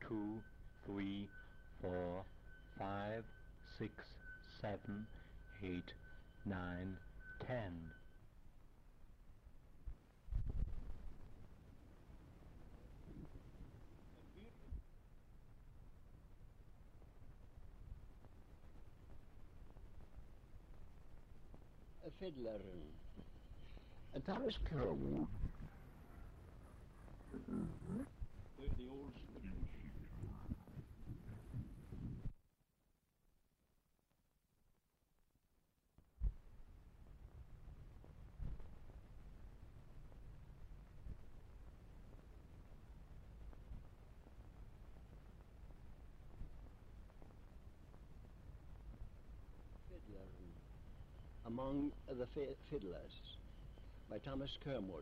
2, 3, 4, 5, 6, 7, 8, 9, 10. A fiddler and Thomas Kerwood. They're the old Scottish. Fiddler among the fiddlers by Thomas Kermode.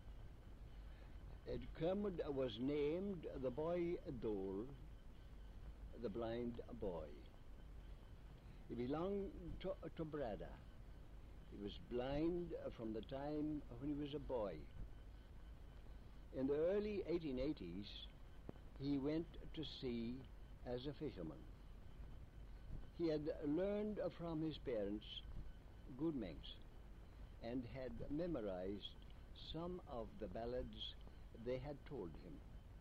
Kermode was named the boy Dole, the blind boy. He belonged to Brada. He was blind from the time when he was a boy. In the early 1880s, he went to sea as a fisherman. He had learned from his parents good Manx and had memorized some of the ballads they had told him.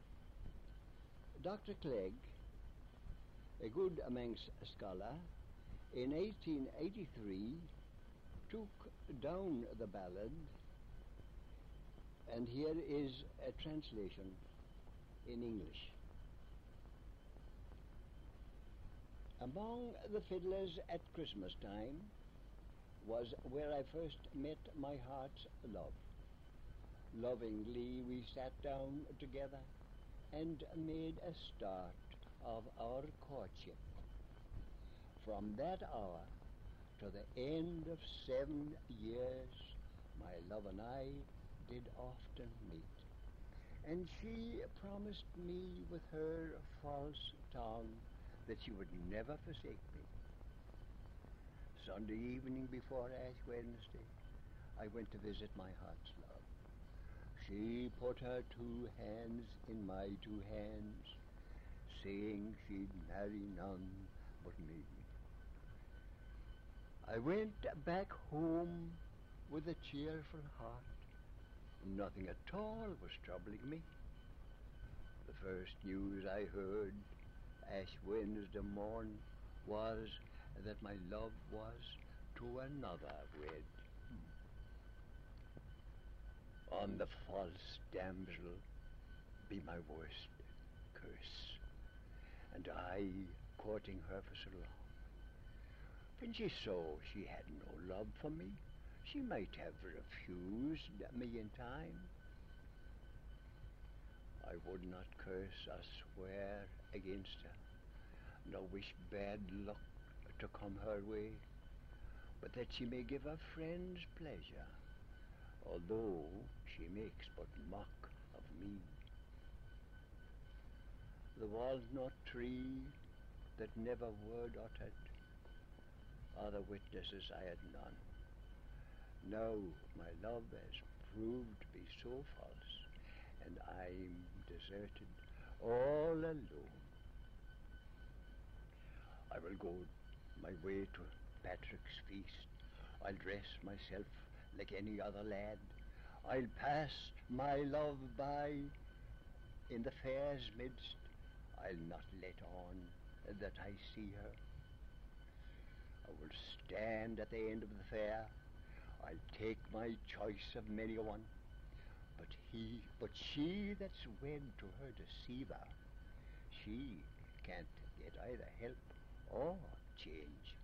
Dr. Clegg, a good Manx scholar, in 1883 took down the ballad, and here is a translation in English. Among the fiddlers at Christmas time was where I first met my heart's love. Lovingly we sat down together and made a start of our courtship. From that hour to the end of 7 years, my love and I did often meet, and she promised me with her false tongue that she would never forsake me. Sunday evening before Ash Wednesday, I went to visit my heart's love. She put her 2 hands in my 2 hands, saying she'd marry none but me. I went back home with a cheerful heart. Nothing at all was troubling me. The first news I heard Ash Wednesday morn was that my love was to another wed. On the false damsel be my worst curse, and I courting her for so long. When she saw she had no love for me, she might have refused me in time. I would not curse or swear against her, nor wish bad luck to come her way, but that she may give her friends pleasure, although she makes but mock of me. The walnut tree that never word uttered, other witnesses I had none. Now my love has proved to be so false, and I'm deserted all alone. I will go my way to Patrick's feast. I'll dress myself like any other lad. I'll pass my love by in the fair's midst. I'll not let on that I see her. I will stand at the end of the fair. I'll take my choice of many a one. But she that's wed to her deceiver, she can't get either help or change.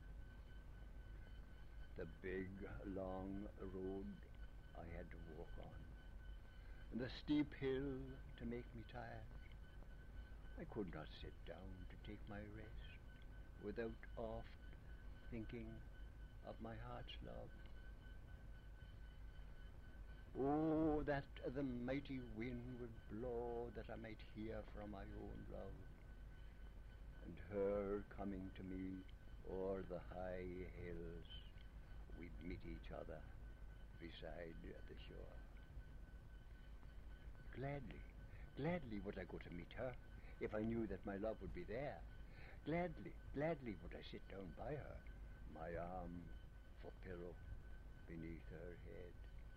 The big, long road I had to walk on, and the steep hill to make me tired. I could not sit down to take my rest without oft thinking of my heart's love. Oh, that the mighty wind would blow, that I might hear from my own love, and her coming to me o'er the high hills. We'd meet each other beside the shore. Gladly would I go to meet her, if I knew that my love would be there. Gladly, gladly would I sit down by her, my arm for pillow beneath her head.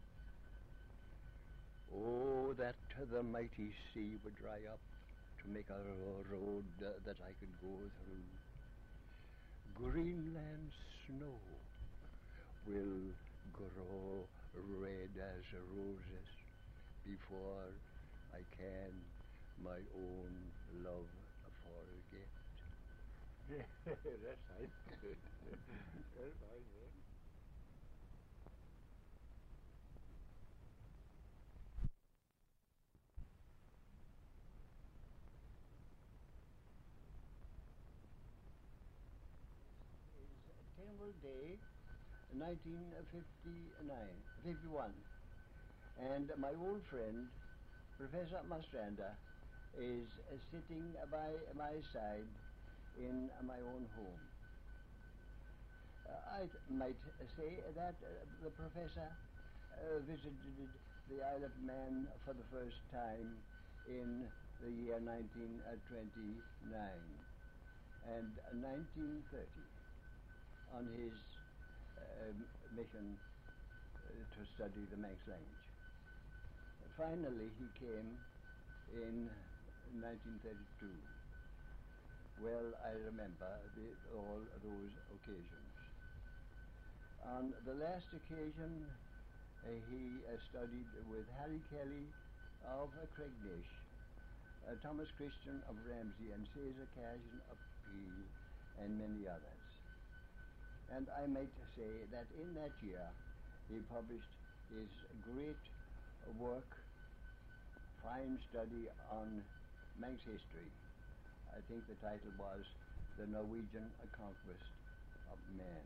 Oh, that the mighty sea would dry up to make a road that I could go through. Greenland snow will grow red as roses before I can my own love forget. That's nice. That's fine, yeah. It's Tynwald Day, 1951, and my old friend, Professor Mastranda, is sitting by my side in my own home. I might say that the professor visited the Isle of Man for the first time in the year 1929 and 1930 on his mission to study the Manx language. Finally, he came in 1932. Well, I remember all those occasions. On the last occasion, he studied with Harry Kelly of Craignish, Thomas Christian of Ramsey, and Caesar Cashin of Peel, and many others. And I might say that in that year, he published his great work, fine study on Manx history. I think the title was The Norwegian Conquest of Man.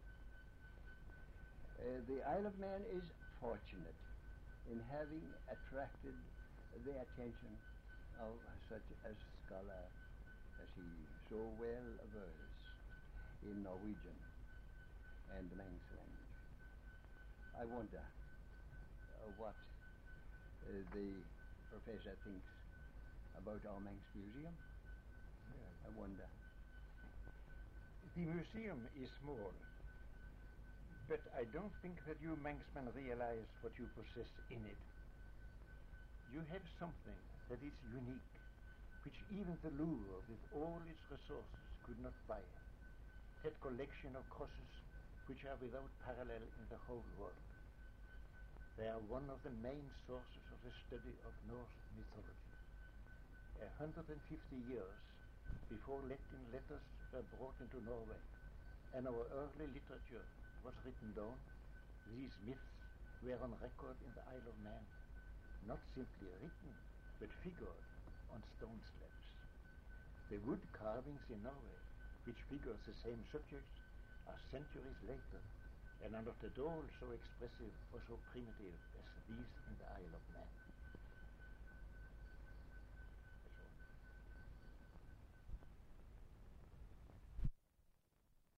The Isle of Man is fortunate in having attracted the attention of such a scholar as he, so well versed in Norwegian and the Manx language. I wonder what the professor thinks about our Manx Museum. Yeah. I wonder. The museum is small, but I don't think that you Manxmen realize what you possess in it. You have something that is unique, which even the Louvre, with all its resources, could not buy. That collection of crosses which are without parallel in the whole world. They are one of the main sources of the study of Norse mythology. 150 years before Latin letters were brought into Norway and our early literature was written down, these myths were on record in the Isle of Man, not simply written, but figured on stone slabs. The wood carvings in Norway, which figures the same subjects, are centuries later and are not at all so expressive or so primitive as these in the Isle of Man.